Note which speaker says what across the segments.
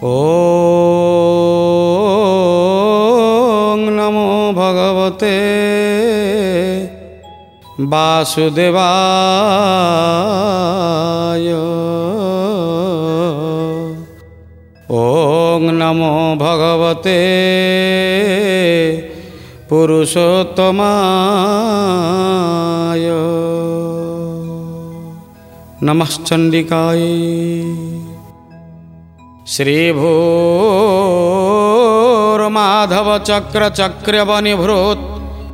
Speaker 1: ॐ नमो भगवते वासुदेवाय। ॐ नमो भगवते पुरुषोत्तमाय। नमश्चंडिकाय। श्रीभूर्माधव चक्र चक्रवनिभृत्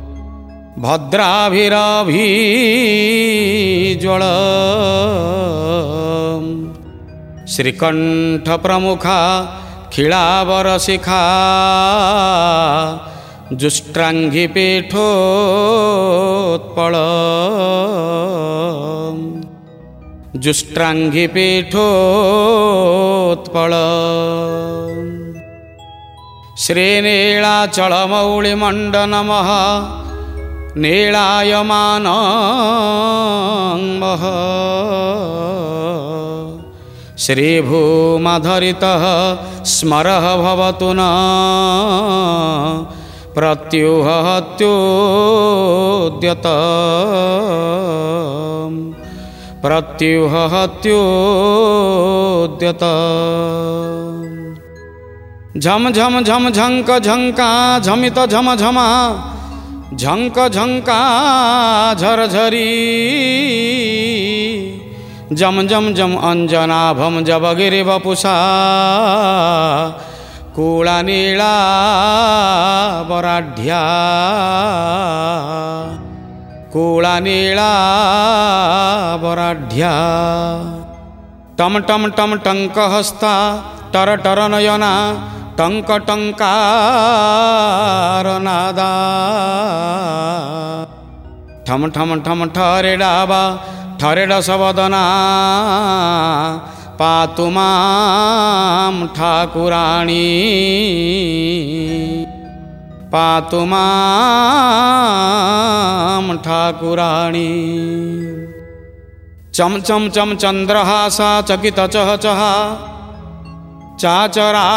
Speaker 1: भद्राभिरभिज्वल श्रीकंठ प्रमुखा खिलावरशिखा जुष्ट्रांगी पीठोत्पल जुष्ट्रांगी पीठोत्पल श्रीनीलाचलमौलिमण्डनमः नीलायमानमः श्रीभूमाधरितः स्मरः भवतु न प्रत्युहत्योद्यत प्रत्युहत्योद्यत। झम झम झम झंक झंका झमित झम झमा झंक झंका झरझरी जम जम जम अंजनाभम जबगिरि वपुषा कूला नीला वराढ्या कूला नीला वराढ्या। टम टम टम टंक हस्ता टर टर नयना टंक टंकार नादा ठम ठम ठम ठरे डाबा ठरे डसवदना पातु मां ठाकुराणी पातु मां ठाकुराणी। चम चम चम चंद्रहासा चकित चहचहा चाचरा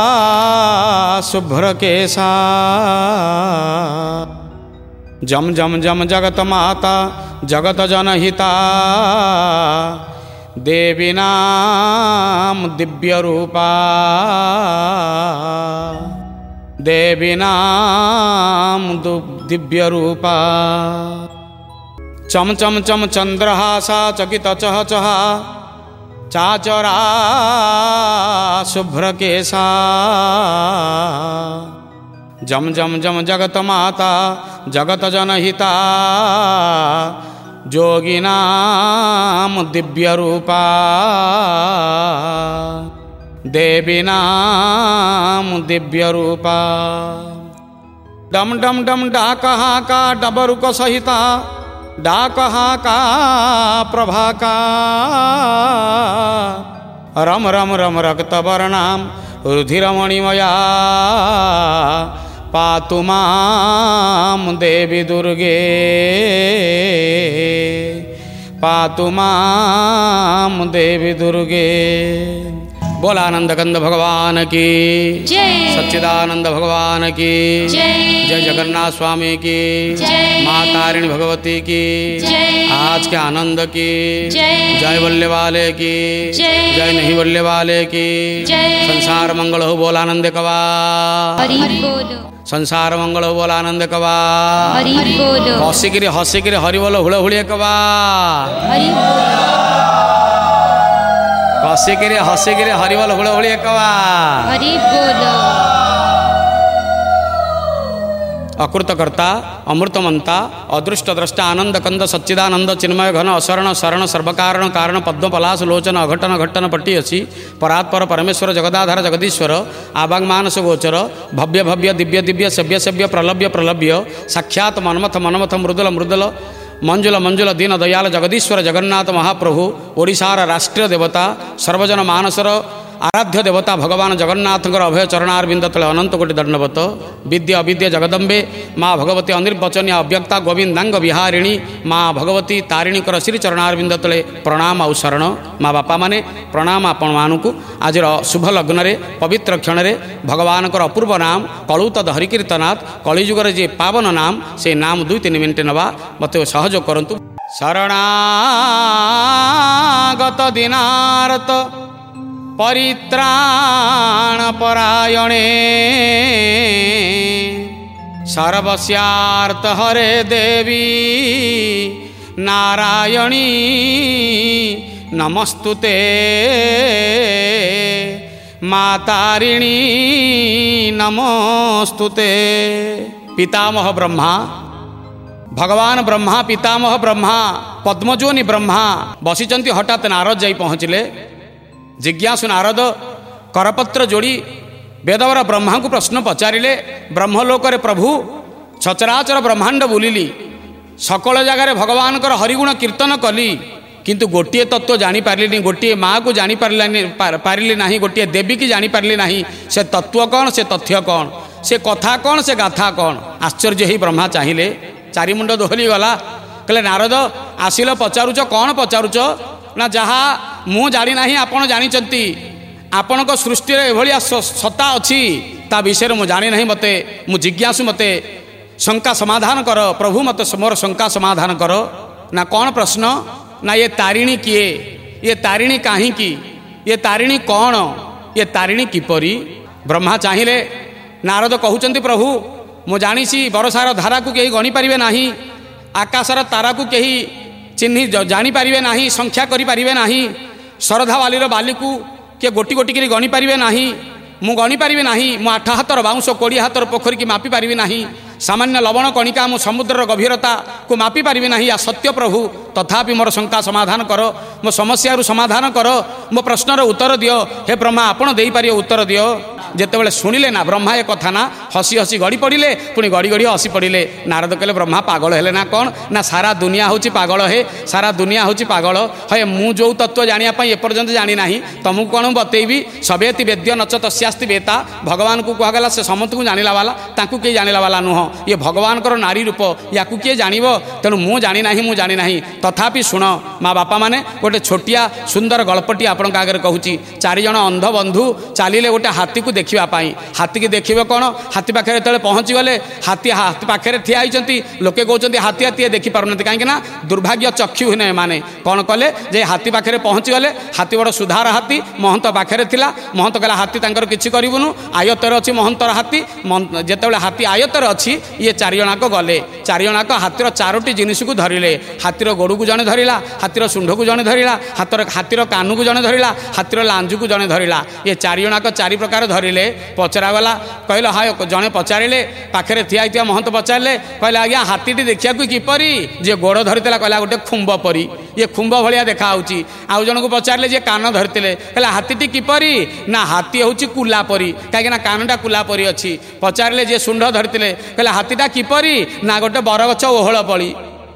Speaker 1: शुभ्रकेशा जम जम जम जगत माता जगत जनहिता देवी नाम दिव्य रूपा देवी नाम दिव्य रूपा। चम चम चम चंद्रहासा चकित चहचहा चाचरा शुभ्रकेशा जम जम जम जगत माता जगत जनहिता जोगिनाम दिव्य रूपा देवी नाम दिव्य रूपा। डम डम डम डाकहा का डबरुक सहिता डाकहा का प्रभाका रम रम रम रक्त वर्णाम रुधिरमणिमया पातु मां देवी दुर्गे पातु मां देवी दुर्गे। बोल आनंद कंद भगवान की जय, सच्चिदानंद भगवान की जय, जय जगन्नाथ स्वामी की जय, माँ तारिणी भगवती की जय, आज के आनंद की जय, जय बोलने वाले की जय, जय नहीं बोलने वाले की जय। संसार मंगल हो बोल आनंद कवा संसार मंगल हो बोल आनंद कवा हसिकिरी हसिकिरी हरि बोल हुड़ हुड़िए कवा हसिकिरी हसिकिरी हरि बोल हुड़ हुड़िए कवा अकृतकर्ता अमृतमंता अदृष्ट द्रष्टा आनंद कंद सच्चिदानंद चिन्मय घन अशरण शरण सर्वकारण कारण पद्मपलाश लोचन अघटन घट्टन पट्टी असी परात्पर परमेश्वर जगदाधार जगदीश्वर आवागमानस गोचर भव्य भव्य दिव्य दिव्य सभ्य सभ्य प्रलभ्य प्रलभ्य साक्षात मनमथ मनमथ मृदुल मृदुल मंजुल मंजुल दीन दयाल जगदीश्वर जगन्नाथ महाप्रभु ओडिशार राष्ट्रीय देवता सर्वजन मानसर आराध्य देवता भगवान जगन्नाथଙ୍କର अभय चरणारविंद तले अनंत कोटि दंडवत। विद्या अविद्या जगदम्बे माँ भगवती अनिर्वचनीय अव्यक्ता गोविंदांग विहारिणी माँ भगवती तारिणीकर श्री चरणारविंद तले प्रणाम आउ शरण। माँ बापा माने प्रणाम आपण मानू। आज शुभ लग्न रे पवित्र क्षण रे भगवान अपूर्व नाम कलौतद हरिकीर्तनाथ कलिजुगर जे पावन नाम से नाम 2-3 मिनिट नवा मत सहयोग करंतु। शरणागत दीनार्त परित्राण परायणे सर्वस्यार्थ हरे देवी नारायणी नमस्तुते मातारिणी नमस्तुते। पितामह ब्रह्मा भगवान ब्रह्मा पितामह ब्रह्मा पद्मजोनि ब्रह्मा बसिचंती। हठात नारद जाई पहुँचले। जिज्ञासु नारद करपत्र जोड़ी वेदवर ब्रह्मा को प्रश्न पचारिले। ब्रह्मलोक प्रभु सचराचर ब्रह्मांड बुलिली सकल जगार भगवान हरिगुण कीर्तन कली किंतु गोटे तत्व जानीपारि गोटे माँ को जानीपारि ना गोटे देवी की जानीपारि ना से तत्व कौन से तथ्य कौन से कथा कौन से गाथा कौन। आश्चर्य ही ब्रह्मा चाहिए चारिमुंड दोहली गला। कहले नारद आसिल पचारुच कौन पचारुच ना जहा मु जानी ना आपण जानी आपण सृष्टि एभलिया सत्ता अच्छी ता विषय मु जानी ना मते मु जिज्ञासु मते शंका समाधान कर प्रभु मत मोर शंका समाधान कर। ना कौन प्रश्न ना ये तारिणी किए ये तारिणी कहीं की ये तारिणी कौन ये तारिणी किपरी। ब्रह्मा चाहिए नारद कहउचंती प्रभु मु जानिसी बरसार धारा को कहीं गणी पारिबे नाही आकाशर तारा को कहीं चिन्ही जानीपारे ना संख्या करें ना शरधा बालीर बाली को किए गोटी गोटी कर गणी पारे ना मु गणी पारि ना मु 8 हाथर बाउंश 20 हाथर पोखरी की मापी पारि ना सामान्य लवण कणिका मु समुद्र गभीरता को मापी पारि ना या सत्य प्रभु तथापि मोर शंका समाधान कर मो समस्या समाधान कर मो प्रश्नर उत्तर दियो। हे ब्रह्मा आपण दे पारियो उत्तर दियो। जितेबाला शुणिले ना ब्रह्मा ए कथा ना हसी हसी गड़ी पड़े पुणी गड़ी गड़ी हसी पड़े। नारद कहले ब्रह्मा पागल है ना कौन ना सारा दुनिया हूँ पागल है सारा दुनिया हूँ पागल है मु जो तत्व जानापी एपर्यंत जानी ना तुमको कौन बतेबी सभेति वेद्य नच तस्यास्ति वेता भगवान को कहगला से समस्त को जानिला वाला ताकू किए जानिला वाला नुह ये भगवान नारी रूप या किए जानिब तेणु मु जानी ना मु जानी ना तथापि शुण माँ बापा माने गोटे छोटिया सुंदर गल्पटी आपण आगे कहूँ। 4 जन अंध बंधु चलिए गोटे हाथी को देखापी हाथी की देखिए कौन हाथी पाखे जो पहुँची गले हाथी पाखे ठिया होती लोके कहते हाथी हाथी देखिपार कहीं दुर्भाग्य चक्षुहीन एमाने कौन कले जे हाथी पाखे पहुँची गले हाथी बड़ सुधार हाथी महंत पाखे थिला महंत कहला हाथी तांकर किछि करिबुनु आयतर अच्छी महंतर हाथी जेतेबेले हाथी आयतर अच्छी ये 4 जनाक गले 4 जनाक हाथीर 4टी जिनिस को धरिले हाथीर गोड़ को जड़े धरला हाथीर शुंढ को जड़े धरला हाथीर कानू को जड़े धरला हाथीर लांजू को जड़े धरला ये 4 जनाक 4 प्रकार धरिले पचरागला कहला हाय जड़े पचारे पाखे ठिया महंत पचारे कहले आज्ञा हाथी देखा किपरी जे गोड़ धरीला कहला गोटे खुंब परी ये खुंब भाया देखा आउ जन को पचारे जे कान धरते कहला हाथी किपरी ना हाथी हूँ कुला परी कहीं कानटा कुला परी अच्छी पचारे जे शुंढ धरते कहला हाथीटा किपरी ना गोटे बरगछ ओहଳ पड़ी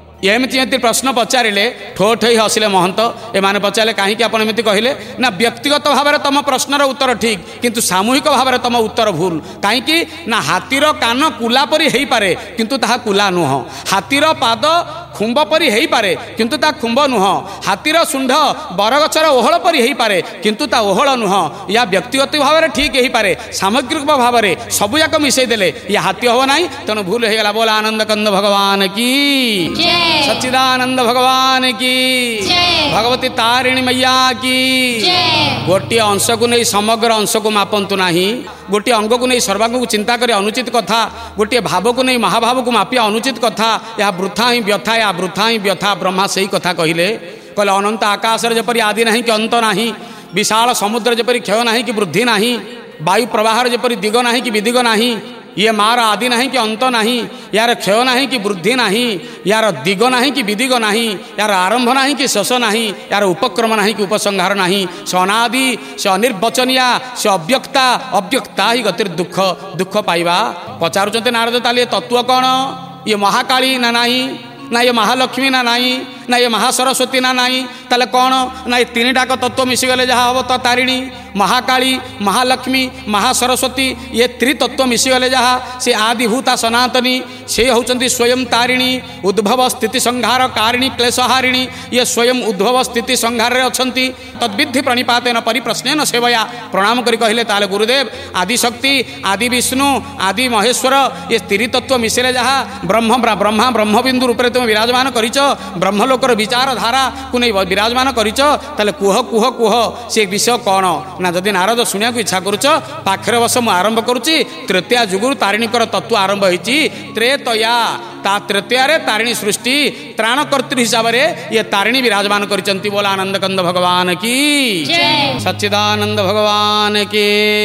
Speaker 1: एमती प्रश्न पचारे ठोठ ही हसिले महंत एमाने पचारे कहीं आपड़ एमती कहले ना व्यक्तिगत भाव में तुम प्रश्नर उत्तर ठीक किंतु सामूहिक भाव में तुम उत्तर भूल कहीं ना हाथीर कान कुला परी हो पारे किंतु ताहा कुला नुह हाथीर पाद खुंब परी हो पारे किंतु ता खुंब नुह हाथीर शुंढ बरगछर ओहळ परी हो पारे किंतु ता ओहळ नुह या व्यक्तिगत भाव में ठीक हो पारे सामग्रिक भाव में सबूक मिसईदेले या हाथी हम ना तेणु भूल हो गला। बोला आनंद कंद भगवान की सच्चिदानंद भगवान की भगवती तारिणी मैया की। गोटे अंश को नहीं समग्र अंश को मापंतु नाही गोटे अंग को नहीं सर्वांग को चिंता करे अनुचित कथा गोटे भाव को नहीं महाभाव को मापिया अनुचित कथा या वृथा ही व्यथा या वृथा ही व्यथा। ब्रह्मा से ही कथा कहले कहले अनंत आकाश जपरी आदि नहीं कि अंत नहीं विशाल समुद्र जपरी क्षय नहीं कि वृद्धि नहीं वायु प्रवाहर जपरी दिग नहीं कि विदिग नहीं ये मार आदि नहीं कि अंत नहीं यार क्षय नहीं कि वृद्धि नहीं यार दिग नहीं कि विदिग नहीं यार आरंभ नहीं कि शेष नहीं यार उपक्रम नहीं कि उपसंहार नहीं से अनादि से अनिर्वचनीय से अव्यक्ता अव्यक्ता ही गतिर दुख दुख पाइबा। पचारुचंते नारद ताली तत्व कौन ये महाकाली ना नहीं ना ये महालक्ष्मी ना नाई ना ये महासरस्वती ना नाई ताले कौन ना ये तीन टाक तत्व मिशीगले जहाँ हम तो तारिणी महाकाली महालक्ष्मी महासरस्वती ये त्रितत्व मिशीगले जहाँ से आदिभूता सनातनी से होचंती स्वयं तारिणी उद्भव स्थिति संहार कारिणी क्लेशहारिणी ये स्वयं उद्भव स्थिति संहार अच्छी तद्विधि प्रणिपातेन परिप्रश्नेन सेवया प्रणाम करी कहले ताले गुरुदेव आदिशक्ति आदि विष्णु आदि महेश्वर ये त्रितत्व मिशिले जहाँ ब्रह्मा ब्रह्मबिंदु रूप तुम विराजमान करिच ब्रह्मलोकर विचारधारा को नहीं विराजमान करिच ताले कुह कुह कुह से विषय कौन ना जदि नारद शुणा इच्छा करुच पाखरे बस मु आरंभ करुच्ची तृतीया जुगुरु तारिणीकर तत्व आरंभ होती त्रेतया ता तृतीय तारिणी सृष्टि त्राणकर्तृ हिसाब से ये तारिणी विराजमान करिचंती बोला आनंद कंद भगवान की सच्चिदानंद भगवान की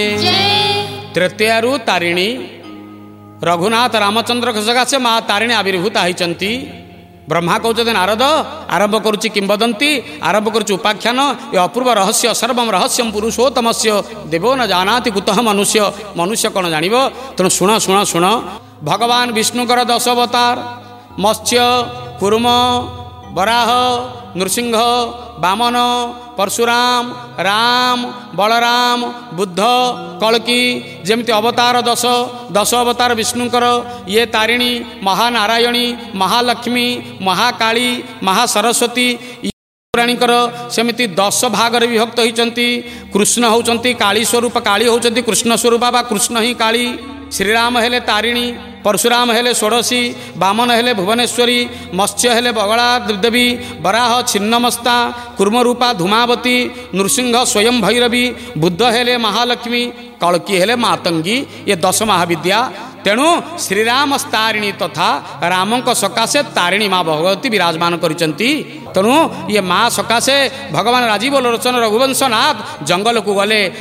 Speaker 1: तृतीय तारिणी रघुनाथ रामचंद्र सकाशे माँ तारिणी आविर्भूता होती ब्रह्मा कहते नारद आरंभ करुच्ची किंवदंती आरंभ करुच्ची उपाख्यान ये अपूर्व रहस्य सर्वम रहस्यम पुरुषोत्तमस्य देवो न जानाति कुतः मनुष्य मनुष्य कौन जान तेणु शुण शुण शुण भगवान विष्णुकर 10 अवतार मत्स्य कूर्म वराह नृसिंह वामन परशुराम राम बलराम बुद्ध कल्की जमिति अवतार 10 अवतार विष्णुकर ये तारिणी महानारायणी महालक्ष्मी महाकाली महासरस्वती पुराणीकर सेमिति 10 भागरे विभक्त होती कृष्ण होचंती काली स्वरूप काली होचंती कृष्ण स्वरूप बा कृष्ण ही काली श्रीराम हेले तारिणी परशुराम हेले षोडशी वामन हेले भुवनेश्वरी मत्स्य हेले बगला देवी वराह छिन्नमस्ता कूर्मरूपा धूमावती नृसिंह स्वयं भैरवी बुद्ध हेले महालक्ष्मी कल्की हेले मातंगी ये 10 महाविद्या तेणु श्रीराम तारिणी तथा रामक सकाशे तारिणी माँ भगवती विराजमान करिचंती तेणु ये माँ सकाशे भगवान राजीव लोचन रघुवंशनाथ जंगल को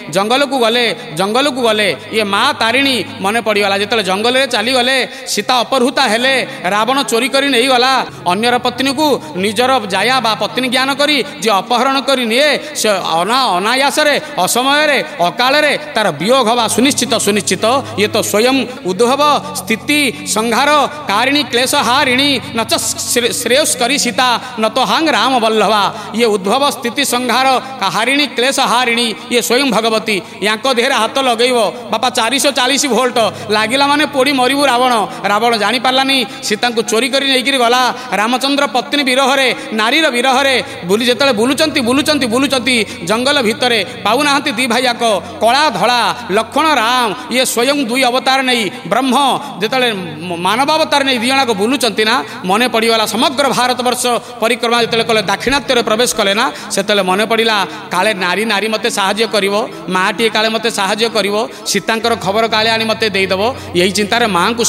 Speaker 1: गले ये माँ तारिणी मन पड़गला जो जंगल में चलीगले सीता अपहृता हेले रावण चोरी कर नहीं गला अन्यर पत्नी को निजर जाया बा पत्नी ज्ञान करी जे अपहरण करी निए से अनायास असमय अकाल तार वियोग हवा सुनिश्चित सुनिश्चित ये तो स्वयं उद्भव स्थिति संहार कारिणी क्लेशहारिणी न च श्रेयस्करी सीता न तो हांग राम वल्लभा ये उद्भव स्थिति संहार हारिणी क्लेशहारिणी ये स्वयं भगवती यांको देहरे हाथ लगेब बापा 440 वोल्ट लागिला माने पोड़ी मरिबू रावण जानी पारलानी सीता को चोरी करी नहीं गला रामचंद्र पत्नी विरहरे नारीर विरहरे बुली जेतले बुलुचंती जंगल भितरे पाउनाहांती दी भाईयाक कला धला लक्ष्मण राम ये स्वयं 2 अवतार नहीं ब्रह्म जेतले मानव अवतार नहीं दिजणा को बुलुचंती ना मने पड़गला समग्र भारत वर्ष परिक्रमा जेतले कले दाक्षिणात्य प्रवेश कले ना सेतले मने पड़िला काले नारी नारी मते साहाय्य करिवो माटी काले मते साहाय्य करिवो सीतांकर खबर काले आनी मते देइदबो यही चिंतार माँ को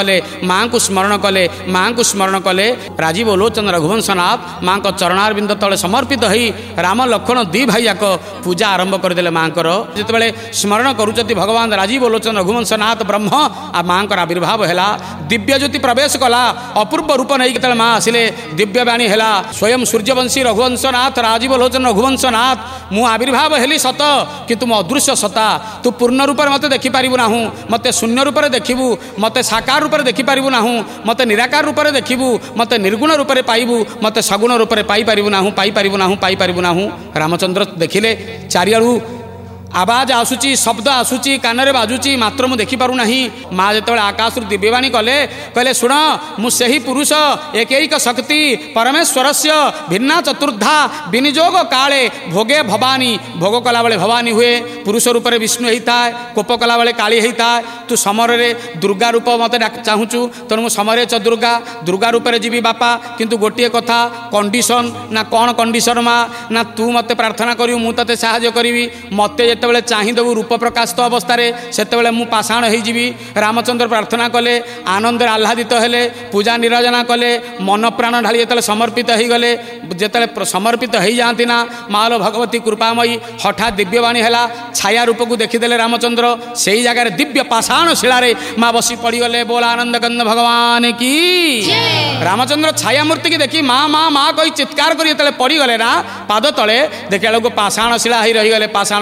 Speaker 1: स्मरण कले राजीव लोचन रघुवंशनाथ माँ को चरणारविंद तले समर्पित होई राम लक्ष्मण 2 भाईयाक पूजा आरंभ करदेले माँ को जितेबाला स्मरण करुचती भगवान राजीव लोचन रघुवंशनाथ ब्रह्म आ माँ को आविर्भाव है दिव्य ज्योति प्रवेश कला अपूर्व रूप नहीं के माँ आसिले दिव्यवाणी है स्वयं सूर्यवंशी रघुवंशनाथ राजीव लोचन रघुवंशनाथ मु आविर्भाव हेली सत कि तुम अदृश्य सता तू पूर्ण रूप मत देखिपारू ना मत शून्य रूप देखू मत साकार रूप देखिपारू ना मत निराकार रूप देखू मत निर्गुण रूप पाइबू मत सगुण रूप पाइपारू ना रामचंद्र देखिले चारिआडू आवाज आसूची शब्द आसूची कान रे बाजुची मात्र मु देखि पारू नाही माँ जो आकाश दिव्यवाणी कले कहले शुण मुझे पुरुष एक शक्ति परमेश्वरस्य भिन्ना चतुर्धा विनियोग काले भोगे भवानी भोग कला बेले भवानी हुए पुरुष रूप में विष्णु होता है कोप कला बेले काली होता है तू समर दुर्गा रूप मत चाहूचु तेणु मु समरे च दुर्गा रूप में जीवी बापा किंतु गोटे कथा कंडीशन ना कौन कंडीशन माँ ना तू मत प्रार्थना करू मु ते साहाय्य करी मत जितेबाला चाहिदेबू रूप प्रकाशित अवस्था से मु पाषाण होजी रामचंद्र प्रार्थना कले आनंद आह्लादित हेले पूजा निरंजना कले मन प्राण ढाली जो समर्पित हो गले जिते समर्पित हो जाती ना माल भगवती कृपामयी हठात दिव्यवाणी है छाया रूप को देखीदे रामचंद्र से ही जगह दिव्य पाषाण शिला माँ बसी पड़गले बोला आनंद कंद भगवान की रामचंद्र छाया मूर्ति की देखी माँ माँ माँ कही चित्कार कर पड़गले ना पाद तले देखा पाषाण शिला ही रहीगले पाषाण शिला ही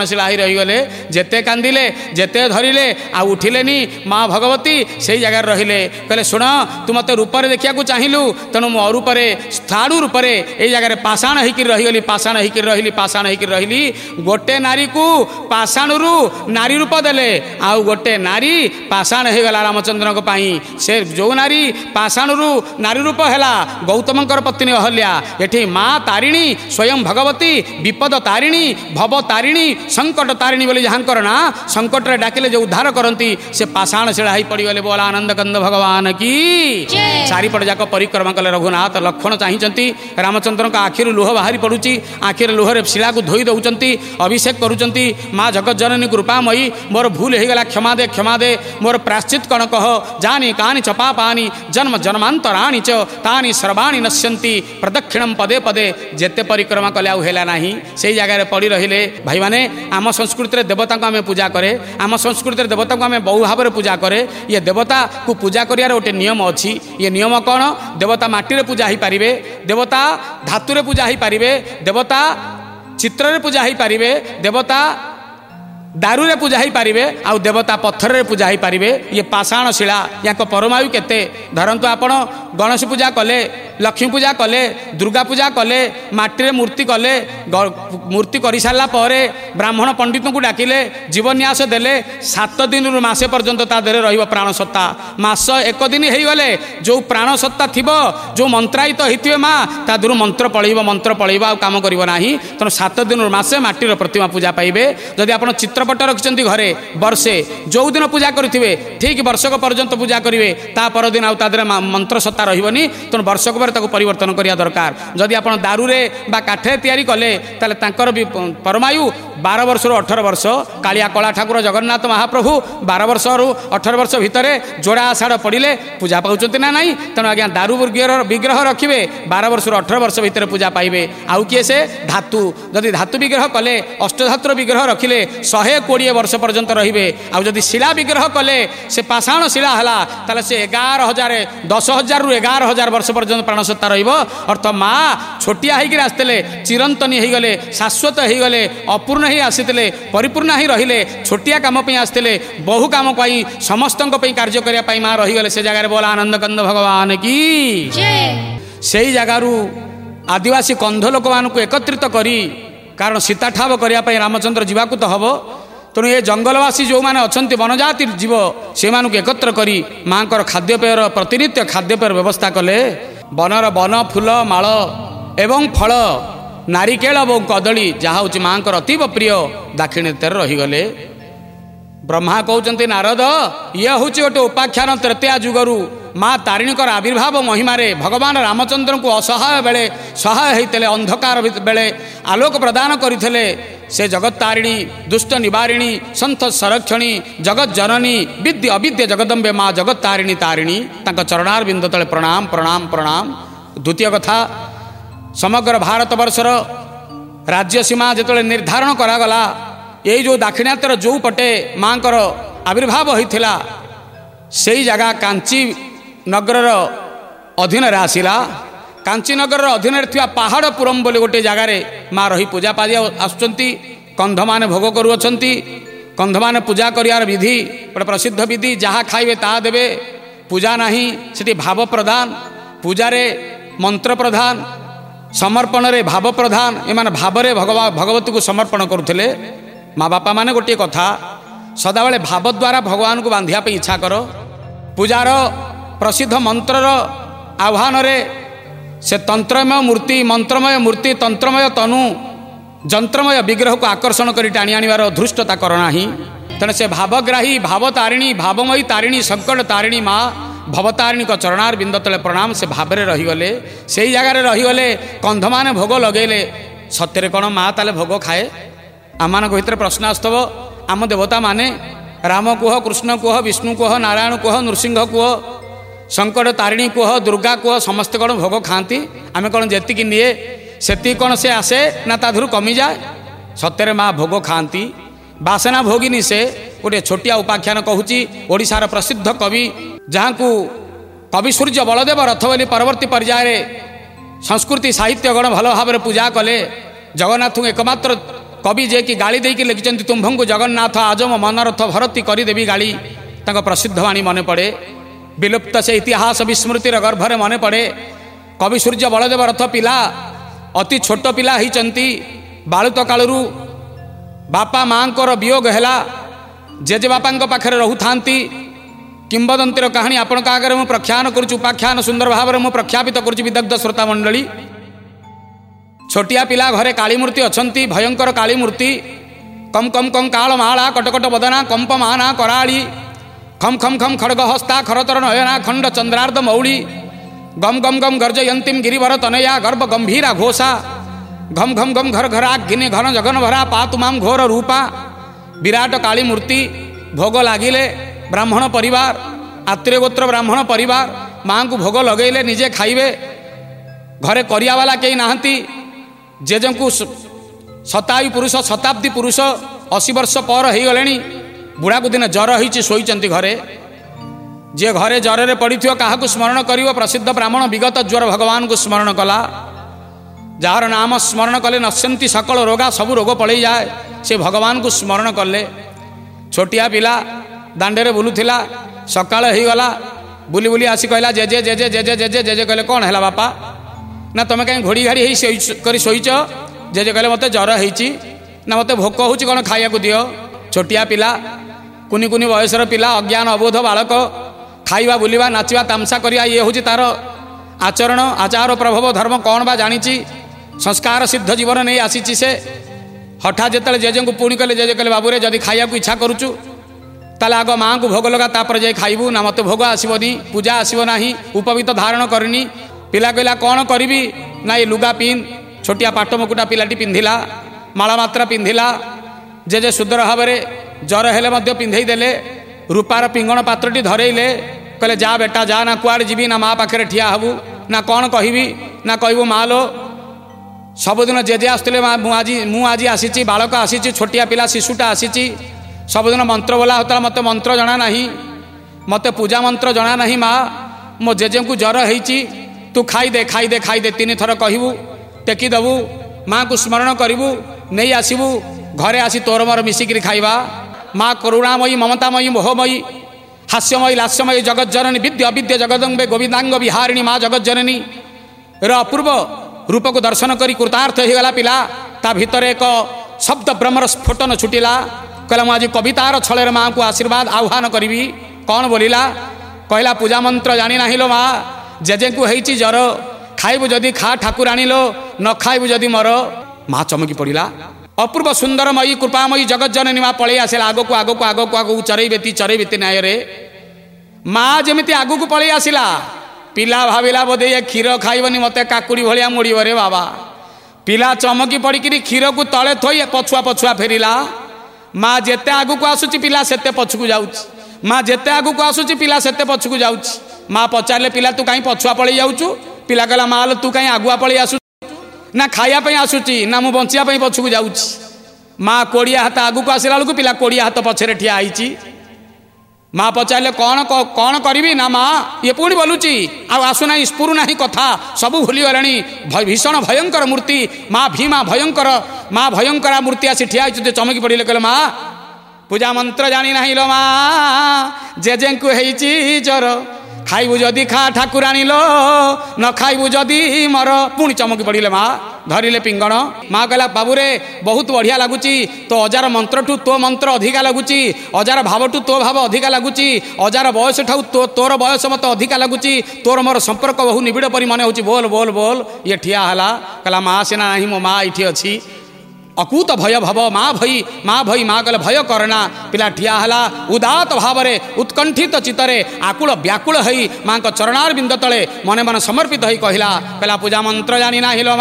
Speaker 1: ରହିगले जेते कांदिले जेते धरिले आ उठिलेनी माँ भगवती से जगार रहिले कहले शुण तू मत रूपरे देखा चाहिलु तेणु मो रूपरे स्थाणु रूपरे ये जगार पाषाण होकर रहीगली पाषाण होकर रही पाषाण होकर रही गोटे नारी को पाषाणु नारी रूप देले आउ गोटे नारी पाषाण हो गला रामचंद्र से जो नारी पाषाणु नारी रूप है गौतमंकर पत्नी अहल्या एठी माँ तारिणी स्वयं भगवती विपद तारिणी भव तारिणी संकट तारिणी बोली जहाँकर ना संकट रे डाकिले जो उद्धार करती से पाषाण शिला ही पड़गले बोला आनंद कंद भगवान की चारिपट जाक परिक्रमा कले रघुनाथ लक्ष्मण चाहती रामचंद्र का आखिर लुह बाहरी पड़ुची आखिर लुहरे शिला को धोई दौरान अभिषेक करुँच माँ जगत जननी कृपामयी मोर भूल होगला क्षमा दे मोर प्राश्चित कण कह जानी कानी चपा पानी जन्म जन्मांतराणी च तानी सर्वाणी नश्यंती प्रदक्षिणम पदे पदे जेते परिक्रमा कले आउला ना से जगार पड़ी रहिले भाई माने आम संस्कृति देवता को आम पूजा करे आम संस्कृति देवता को आम बहु भाव में पूजा करे ये देवता को पूजा करियार गोटे नियम अच्छी ये नियम कौन देवता माटी पूजा हो पारे देवता धातु पूजा हो पारे देवता चित्र पूजा हो पारे देवता दारू रे पूजा ही पारिबे आउ देवता पत्थर रे पूजा ही पारिबे ये पाषाण शिला या परमायु केते धरंतु आपण गणेश पूजा कले लक्ष्मी पूजा कले दुर्गा पूजा कले माटी मूर्ति कले मूर्ति कर सारा पर ब्राह्मण पंडित को डाकिले जीवन्यास देले 7 दिन मासे पर्यंत ता देहरे रहिबो प्राण सत्ता मास 1 दिन हो गले जो प्राण सत्ता थिबो जो मंत्रायित होइथिबे माँ ता दूर मंत्र पळैबो आ काम करिवो नाही तनो 7 दिन मासे माटीर प्रतिमा पूजा पाइबे जदि आपण चित्रपट रखिछन्ति घरे वर्षे जो दिन पूजा करिथिबे ठीक वर्षक पर्यंत पूजा करिवे ता पर दिन आ ता देहरे मंत्र सत्ता रहिबोनी तनो वर्षक परिवर्तन करिया दरकार जदि आपण दारू रे बा काठे तैयारी कले ताले तांकर भी परमायु 12 वर्ष 18 वर्ष कालिया कला ठाकुर जगन्नाथ महाप्रभु 12 वर्ष 18 वर्ष भितर जोड़ा आषाढ़ पड़े पूजा पाउचंती ना नहीं तेणु आज्ञा दारू विग्रह रखिए 12 वर्ष 18 वर्ष भितर पूजा पाइबे आउ किए से धातु जदि धातु विग्रह कले अष्टधातुर विग्रह रखिले 120 वर्ष पर्यंत रहिबे आउ जदि शिला विग्रह कले से पाषाण शिला हला ताले से 11,000 10,000 रु 11,000 वर्ष पर्यंत प्राणसत्ता रहिबो अर्थ माँ छोटिया होकर आसते चिरंतनी हो गले शाश्वत हो गले अपूर्ण ही आसीते परिपूर्ण ही रहिले छोटिया काम आसते बहु काम समस्त कार्य करने माँ रहीगले से जगह बोला आनंद कंद भगवान की से जगार आदिवासी कंध लोक मान एकत्रित करी कारण सीता ठाव करने रामचंद्र जावाक तो हम तेणु ये जंगलवासी जो मैंने अच्छा वनजाति जीव से एकत्र करी माँ खाद्यपेयर प्रतिनित्य खाद्यपेयर व्यवस्था कले बनर वन फूल माल एवं फल नारिकेल और कदली जहाँ हूँ माँ अतीव प्रिय दाक्षिणात्य रहीगले ब्रह्मा कहते नारद ये हूँ गोटे उपाख्यान तृतीया जुगरु माँ तारिणी आविर्भाव महिमारे भगवान रामचंद्र को असहाय बेले सहाय होते अंधकार बेले आलोक प्रदान करते से जगत तारिणी दुष्ट निवारिणी संत संरक्षणी जगत जननी विद्य अविद्य जगदम्बे माँ जगत तारिणी तारिणी चरणार बिंद तले प्रणाम प्रणाम प्रणाम। द्वितीय कथा समग्र भारत वर्षर राज्य सीमा जो निर्धारण करागला यही जो दाक्षिणात्यर जो पटे माँ आविर्भाव होता से जगह कांची नगर अधीन आसला कांची नगर अधीन पहाड़पुरम बोली गोटे जगार माँ रही पूजा पाजा आसुँच कंध मान भोग करुँच कंध मान पूजा करार विधि गोटे प्रसिद्ध विधि जहाँ खाइबे ता देवे पूजा नहीं सेठी भाव प्रदान पूजारे मंत्र प्रधान समर्पण रे भाव प्रधान एमान भावरे भगवती को समर्पण करुले माँ बापा माने गोटे कथा सदाबले भाव द्वारा भगवान को बांधिया पे इच्छा कर पूजार प्रसिद्ध मंत्रर आह्वान रे से तंत्रमय मूर्ति मंत्रमय मूर्ति तंत्रमय तनु जंत्रमय विग्रह को आकर्षण कर टाणी आनिबार धृष्टता करना ही तेणु से भावग्राही भावतारिणी भावमयी तारिणी संकट तारिणी माँ भवतारिणी को चरणार बिंद तले प्रणाम से भावरे रहीगले से जगार रहीगले कंध माने भोग लगेले सत्य कौन माँ ताले भोग खाए आम भितर प्रश्न आसव आम देवता माने राम कुह कृष्ण कुह विष्णु कुह नारायण कुह नृसिंह कुह संकट तारिणी कुह दुर्गा कुह समस्त कौन भोग खाती आम कौन जी निए से कौन से आसे ना ताधुर कमी जाए सत्य माँ भोग खाती बासना भोगिनी से गोटे छोटिया उपाख्यान कहूँ ओडिशार प्रसिद्ध कवि जहाँ को कवि सूर्य बलदेव रथ बोली परवर्ती पर्यायर संस्कृति साहित्य गण भल भाव पूजा कले जगन्नाथ एकमात्र कवि जे कि गाली देकी लिखिଛନ୍ତି तुम्भଙ୍କୁ जगन्नाथ आज मो मनरथ भरती କରିदेବି गाली ତାଙ୍କ प्रसिद्ध वाणी मन पड़े विलुप्त से इतिहास विस्मृतिर गर्भरे मन पड़े कवि सूर्य बलदेव रथ पिला अति छोट पिला होइଛନ୍ତି बालुत कालरू बापा माँकर वियोग है जेजे बापा पाखे रोथांती किंबदंतीर कहानी आपण आगे मुझे प्रख्यान करुच्ची उपाख्यान सुंदर भाव में प्रख्यापित करुच्ची विदग्ध श्रोता मंडली छोटिया पिला घरे कालीमूर्ति अच्छी भयंकर कालीमूर्ति कम कम कम काल माला कटकट बदना कंप माना कराड़ी खम खम खम खड़ग हस्ता खरतर नयना खंड चंद्रार्ध मौली गम गम गम गर्जयंतीम गिरिवर तनया गर्भ गंभीरा घोषा घम घम घम घर घरा घिने घन जगन भरा पातुमाम घोर रूपा विराट काली मूर्ति भोग लगिले ब्राह्मण परिवार आत्रेय गोत्र ब्राह्मण परिवार माँ को भोग लगेले निजे खाइबे घरे करियावाला कई नाहंती जेजे को शतायु पुरुष शताब्दी पुरुष 80 वर्ष पर हो गले बुढ़ा को दिन जर होती शोचती घरे जे घरे जर पड़ी क्या स्मरण कर प्रसिद्ध ब्राह्मण विगत ज्वर भगवान को स्मरण कला जार नाम स्मरण कले नश्यंती सकल रोगा सब रोग पलि जाए से भगवान को स्मरण कले छोटिया पिला दांडे बुलूला सकाल हो गला बुली बुली आसी कहला जेजे जेजे जेजे जेजे जेजे कहले कौन है बापा ना तुम कहीं घोड़ी घाड़ी कर शोच जेजे कहले मत जर होती ना मत भोक हो कौन खाया दियो छोटिया पिला कुनी कुनी बयसर पिला अज्ञान अबोध बालक खाइबा बुलिबा नाचिबा तामसा करिया ये हूँ तार आचरण आचार प्रभाव धर्म कौन बा जानी संस्कार सिद्ध जीवन नहीं आसी से हठात जिते जेजे को पुणी कले जेजे कहले बाबू रे जदि खाइया इच्छा करुचु ताले आग माँ को भोग लगा तापर जाए खाइबू ना मत भोग आसबनी पूजा आसब ना उपवीत धारण करनी पिला कहला कौन करी ना ये लुगा पिंध छोटिया पाट मुकुटा पिलाटी पिंधिला माला मात्रा पिंधिला जेजे सुंदर भाव में जर हेले पिंधे देले रूपार पिंगण पात्रटी धरेले कहले जा बेटा जा ना कुआड़े जीवी ना माँ पाखे ठिया हबू ना कौन कहबी ना कहबू माँ लो सबुदिन जेजे आसुले मु आज आसी बालक आसी छोटिया पिला शिशुटा आसी सबुदिन मंत्र बोला होता मत मंत्र जना ना मत पूजा मंत्र जना ना माँ मो जेजे को जर होती तू खाईदे खाईदे खाईदे 3 थर कहबू टेकीदेबू माँ को स्मरण करूँ नहीं आसबू घरे आसी तोर मोर मिसिकी खाइबा माँ करुणामयी ममतामयी मोहमयी हास्यमयी लास्यमयी जगत जननी विद्या विद्या जगदम्बे गोविंदांग विहारिणी माँ जगत जननी अपूर्व रूप को दर्शन करी कृतार्थ हो गला पिला ता भितर एक शब्द ब्रह्मर स्फोटन छुटिला कहला मुझे आज कवितार छल माँ को आशीर्वाद आह्वान करी कौन बोलिला कहला पूजा मंत्र जानी ना लो माँ जेजे को होती जर खाइबू जदि खा ठाकुर आनिलो न खाइबू जदि मर माँ चमकी पड़ा अपूर्व सुंदरमयी कृपामयी जगत जननी माँ पलि आसला आगक आगक आगक आगक चरैबेती न्याय माँ जमी आगक पलि आसला पिला भाविला बोधे ये क्षीर खाइबनी मत काकुड़ी भाया मुड़ब रे बाबा पिला चमकी पड़ी क्षीर को तले थोई पछुआ पछुआ फेरिला माँ जेते आगक आसुची पिला सेते पछकू जाउची माँ जेते आगक आसुची पिला सेते पछकू जाउची माँ पचारे पिला तू कहीं पछुआ पलि जाऊँ पिला कहला माँ तू कहीं आगुआ पलि आसु ना खाइबा आसूची ना मु बंचिया पछकू जाऊँ माँ 20 हाथ आगक आसला बेलू पिला 20 हाथ पछरे ठिया होती माँ पचारे कौन कौन करी ना माँ ये पुणी बोलुची आसुना स्फुरु ना कथा सबू भूलीगले भीषण भयंकर मूर्ति माँ भीमा भयंकर माँ भयंकर मूर्ति आसी ठिया होती चमकी पड़े कहले माँ पूजा मंत्र जानी ना लो माँ जेजे को होती जर खाइबू जदि खा ठाकुर आनिलो न खाइबू जदि मर पुणी चमकी पड़े माँ धरिले पिंगण माँ कहला बाबू रे बहुत बढ़िया लगुच तो अजार मंत्र ठू तो मंत्र अधिका लगुच अजार भाव ठू तो भाव अधिका लगुच अजार बयस ठाऊ तोर बयस मत अधिका लगुच तोर मोर संपर्क बहु निबिड़ परी मन हो बोल बोल बोल ये ठिया हला कहला माँ सीना ना मो माँ ये अच्छी अकूत भय भव माँ भई माँ कहले भय करना पिला ठिया हला उदात भाव में उत्कंठित चित्तरे आकुल व्याकुल हई माँ को चरणार बिंद तले मने मन समर्पित हई कहला पूजा मंत्र जानी ना हिलो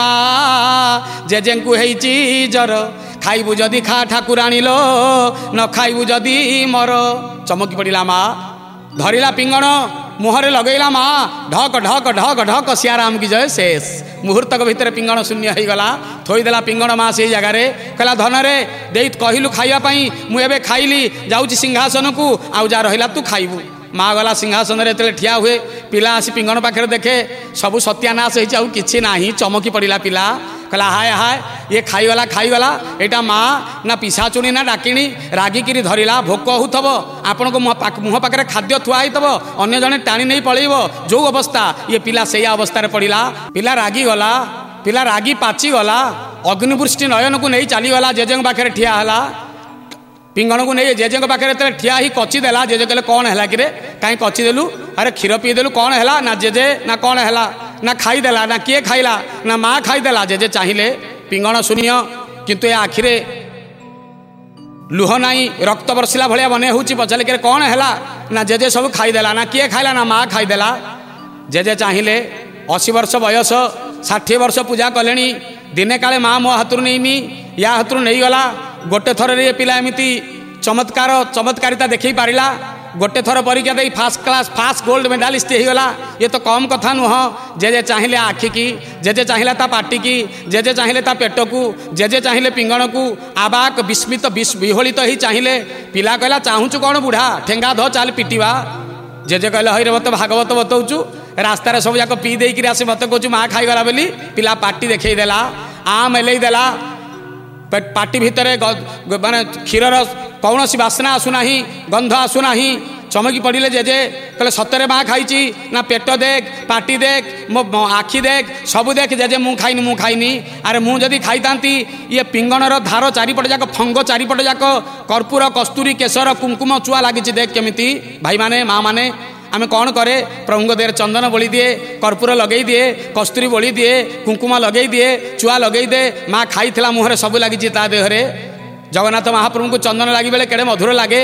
Speaker 1: माँ जेजे को होती जर खाइबू जदि खा ठाकुर आनिलो न खाइबू जदि मर चमकी पड़ा माँ धरिला पिंगण मुहरे लगेला माँ ढक ढक ढक ढक सियाराम की जय शेष मुहूर्तक भितर पिंगण शून्य हो गला थोईदेला पिंगण माँ से जगार कहला धन रे दे कहलु खाइबा मुझे खाइली जाऊँ सिंहासन को आउ जा रहा तू खाइबू माँ गला सिंहासन में ठिया हुए पिला आसी पिंगण पाखे देखे सबू सत्यानाश हो कि ना चमकी पड़ा पिला कहला हाय हाय ये खाईगला एटा माँ ना पिशाचुनी ना डाकिणी रागिकी धरला भोक होथब आपण को मुह पाखे खाद्य थुआ होथब अन्य जने टाणी नहीं पलैब जो अवस्था ये पिला से अवस्था पड़ा पिला रागी गला पिला रागी पाची गला अग्निवृष्टि नयन को नहीं चलीगला जेजे पाखे ठिया है पिंगण को नहीं जेजे पाखे ठिया ही कची देला जेजे कहले कौन है कि कहीं कची देलु अरे क्षीर पीदेलु कौन है ना जेजे ना कौन है ना खाईदेला ना किए खाइला ना माँ खाईदेला जेजे चाहिए पिंगण शून्य किंतु ये आखिरे लुह नाई रक्त बर्षिला भाया मन हो पचारे कि कौन है ना जेजे सब खाईदेला ना किए खाइला ना माँ खाईदेला जेजे चाहिए 80 वर्ष बयस 60 वर्ष पूजा कले दिने काले माँ मो हाथ नहीं या हाथ नहीं गला गोटे थर ये पिला एमती चमत्कारिता देखी पारा गोटे थर परीक्षा दे first class first gold medalist होगला ये तो कम कथा नुह जे चाहिए आखि की जे चाहिए ता पाटी की जे चाहिए ता पेट को जे चाहिए पिंगण को आबाक विस्मित विहोलित ही चाहिए पिला कहला चाहूचु कौन बुढ़ा ठेंगा ध चाल पिटिवा जेजे कहले हईरे मत भागवत बतौचु रास्तार सब जाक पी देकर आसे मत कहूँ माँ खाईगला बोली पिला पाटी देखईदेला आम एलई देला पाटी भितर माने क्षीरर कौन बासना आसुना गंध आसुना चमकी पड़े जेजे कहले सतरे माँ खाई ना पेट देख पाटी देख मो आखि देख सब देख जेजे मु खाइनी अरे मु जदि खाई थांती ये पिंगणर धार चारिपट जाक फंग चारिपट जाक कर्पूर कस्तूरी केशर कुंकुम चुआ लगी देख केमिति भाई माने माँ माने आम कौन करे प्रभु देह चंदन बोली दिए कर्पूर लगे दिए कस्तूरी बोली दिए कुंकुम लगे दिए चुआ लगे दे माँ खाई मुहरे सब लगी देहरे जगन्नाथ महाप्रभु को चंदन लगी बेले केड़े मधुर लगे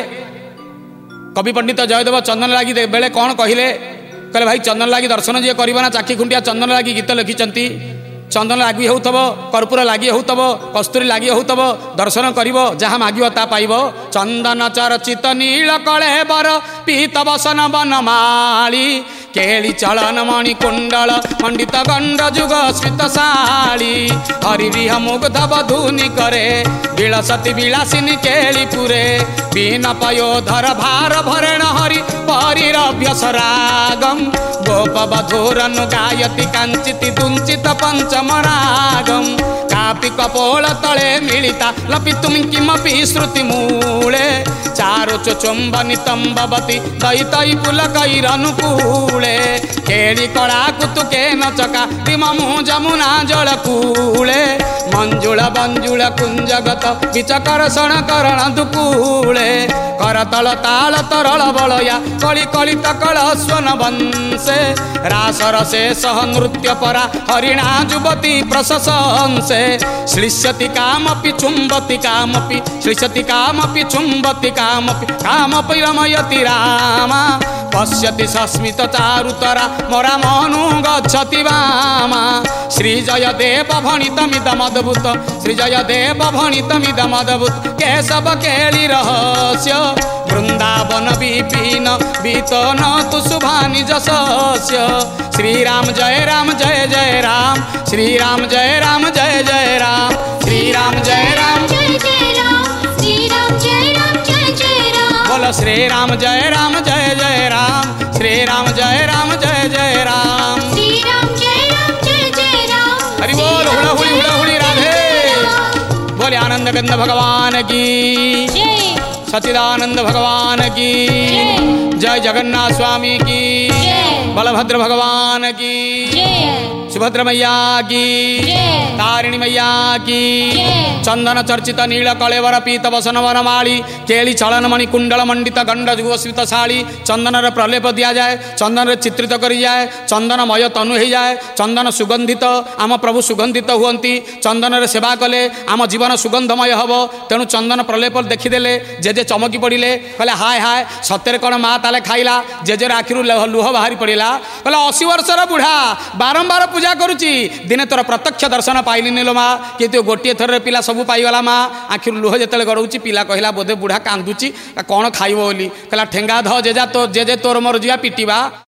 Speaker 1: कवि पंडित जयदेव चंदन लगी बेले कौन कहले कहले भाई चंदन लगी दर्शन जी करना चाखी खुंटिया चंदन लगी गीत लिखिं चंदन लगी होतब कर्पूर लगी होतब कस्तूरी लगी होतब दर्शन करिवो जहाँ मागिव ता पाइब चंदन चर्चित नील कलेबर पीत बसन बनमाली केली चलन मणि कुंडल मंडित गंड जुग स्मितशाली हरिह मुग्ध बधुनी करे विलसती विलासिनी केली पुरे बीन पयोधर भार भरेण हरि परिरभ्यस रागम गोप बधूरनु गायति कांचिति दुंचित पंचम रागम कापि कपोल तले मिलिता लपितुम किमपि श्रुति मूले चारु चुंबनी तंबवती दैतई पुलकैरनुकूले केली कड़ा कुतुके नचका दिममु जमुना जल कूले मंजुल बंजुल कुंजगत विचकर्षण करण दुकूले करतल ताल तरल बलया कली कलित कल स्वन वंशे रासर से सह नृत्य परा हरिणा जुवती प्रशंसे श्लिष्यति कामपि चुंबति कामपि श्लिष्यति कामपि चुंबति कामपि कामपि रमयति रामा पश्यति सस्मित चारुतरा मोरा मनु गच्छति वामा श्री जय देव भणितमिदमद्भुत श्री जय देव भणितमिदमद्भुत केशव केली रहस्य वृंदावन विपिन बीतन तु शुभानि जशस्य श्री राम जय जय राम श्री राम जय जय राम श्री राम जय राम
Speaker 2: श्री राम जय राम
Speaker 1: बोलो श्री राम जय जय राम श्री राम जय जय राम
Speaker 2: श्री राम जय राम
Speaker 1: हरि बोल हुड़ा हुड़ी राधे बोले आनंद गंध भगवान की सच्चिदानंद भगवान की जय जगन्नाथ स्वामी की बलभद्र भगवान की सुभद्र मैया की तारिणी मैया की चंदन चर्चित नील कलेवर पीत बसन वनमाली केली चलन मणि कुंडल मंडित गंड जुगस्मितशाली चंदन प्रलेप दिया जाए चंदन चित्रित करी जाए चंदनमय तनु हो जाए चंदन सुगंधित आम प्रभु सुगंधित हुंती चंदन सेवा कले आम जीवन सुगंधमय हम तेणु चंदन प्रलेप देखीदे जेजे चमकी पड़े कहले हाय हाय सତରେ कौन माँ ताले खाइला जेजर आखिरू लुह बाहरी पड़ा कहले 80 वर्षर बुढ़ा बारंबार पूजा करुच्ची दिने तोर प्रत्यक्ष दर्शन पाइलिनी लो माँ किंतु गोटे थर पिला सब पाईगला माँ आखिर लुह जिते गड़ौची पिला कहला बोधे बुढ़ा कांदुची कौन खाइब बोली कहला ठेंगा ध जेजा तो जेजे तोर मोर जिया पिटिबा।